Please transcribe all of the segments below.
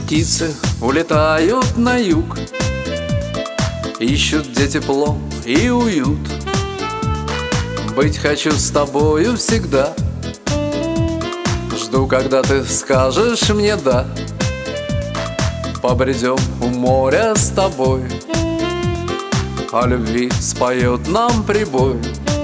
Птицы улетают на юг, ищут где тепло и уют. Быть хочу с тобою всегда, жду, когда ты скажешь мне «да». Побредем у моря с тобой, о любви споет нам прибой.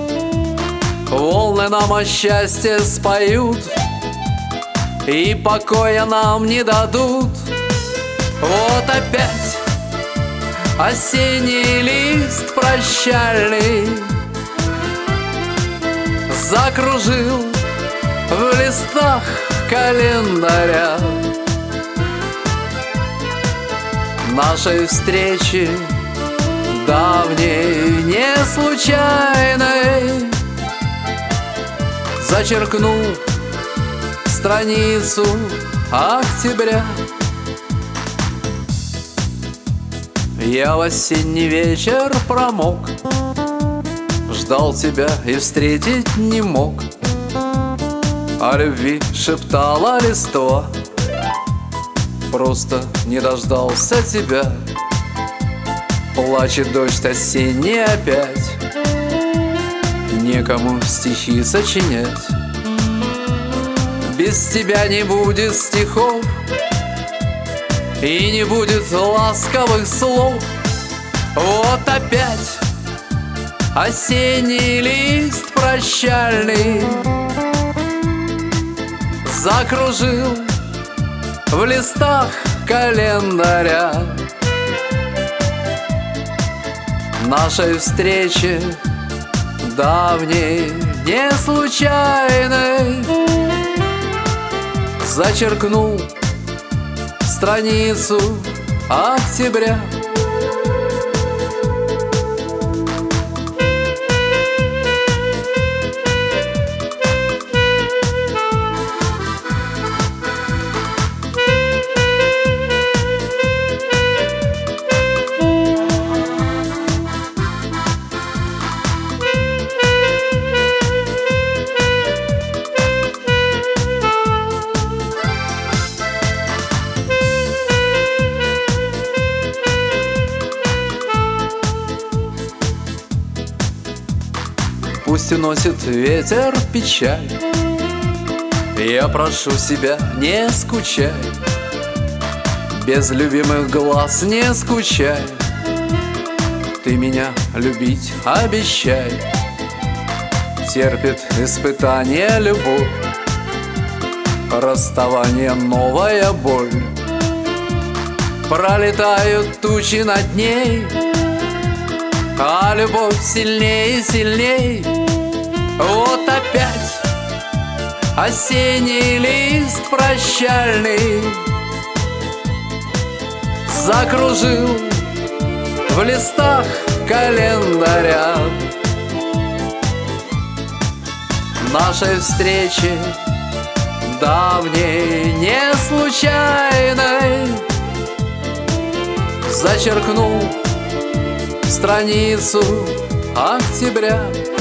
Волны нам о счастье споют и покоя нам не дадут. Вот опять осенний лист прощальный закружил в листах календаря. Нашей встречи давней, не случайной, зачеркнул страницу октября. Я в осенний вечер промок, ждал тебя и встретить не мог. О любви шептала листва, просто не дождался тебя. Плачет дождь осенний опять, некому стихи сочинять. Без тебя не будет стихов и не будет ласковых слов. Вот опять осенний лист прощальный закружил в листах календаря. Нашей встречи давней, не случайной, зачеркнул страницу октября. Пусть уносит ветер печаль, я прошу себя, не скучай. Без любимых глаз не скучай, ты меня любить обещай. Терпит испытание любовь, расставание новая боль. Пролетают тучи над ней, а любовь сильней и сильней. Вот опять осенний лист прощальный закружил в листах календаря. Нашей встречи давней, не случайной, зачеркнул страницу октября.